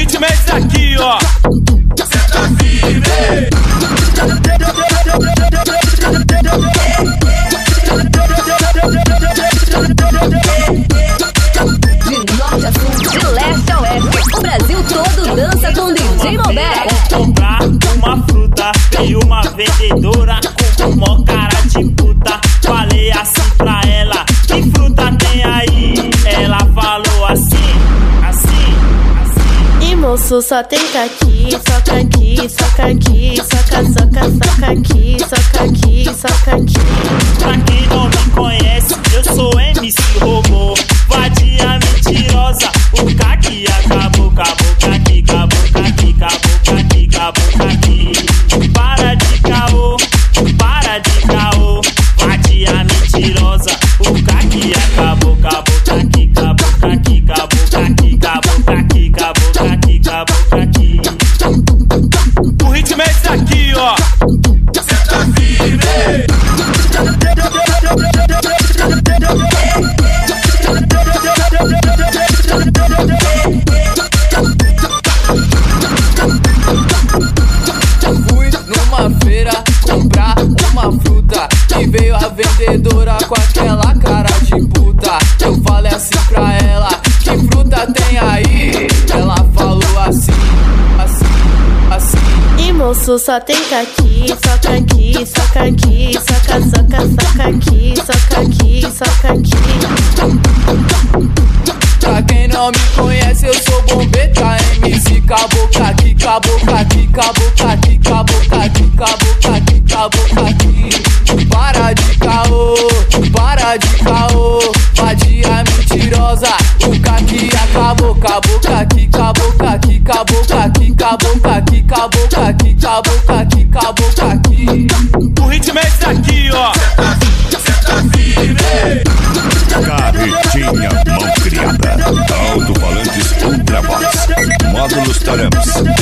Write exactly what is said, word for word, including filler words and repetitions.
ritmo é esse aqui, ó. Cê tá firme. De norte a sul, de leste a oeste, o Brasil todo dança com D J Malbec. Vou comprar uma fruta e uma vendedora com mó cara de puta. Falei assim pra ela, que fruta tem aí? Ela falou assim, assim, assim. E moço, só tem caqui, só caqui, só caqui, soca, soca, soca aqui, soca aqui, soca aqui. Pra quem não me conhece, eu sou M C Robô, vadia mentirosa, o caqui acabou, acabou, caqui, acabou, caqui, acabou, caqui, acabou, caqui. Para de caô, para de caô, vadia mentirosa, o caqui acabou, acabou, caqui, acabou, caqui, acabou, caqui, acabou, caqui, acabou, caqui, acabou, caqui. O ritmo é esse aqui, ó. Cê tá firme. Fui numa feira comprar uma fruta e veio a vendedora com aquela cara de puta. Eu falei assim pra ela, que fruta tem aí? Ela falou assim, assim, assim. E moço, só tem caqui, só caqui, só caqui, soca, soca, soca aqui, soca aqui, soca aqui. Pra quem não me conhece, eu sou Bombeta M C Cabocla aqui, cabocla aqui, cabocla aqui, cabocla aqui, cabocla aqui, cabocla aqui. Para de caô, para de caô, vadia mentirosa, o caqui acabou, cabocla aqui, cabocla aqui, cabocla aqui, cabocla aqui, cabocla aqui, cabocla aqui, cabocla aqui. O ritmo é esse aqui, ó. Cê tá firme. Carretinha mão criada. Alto-falantes Ultra Vox. Módulos Taramis.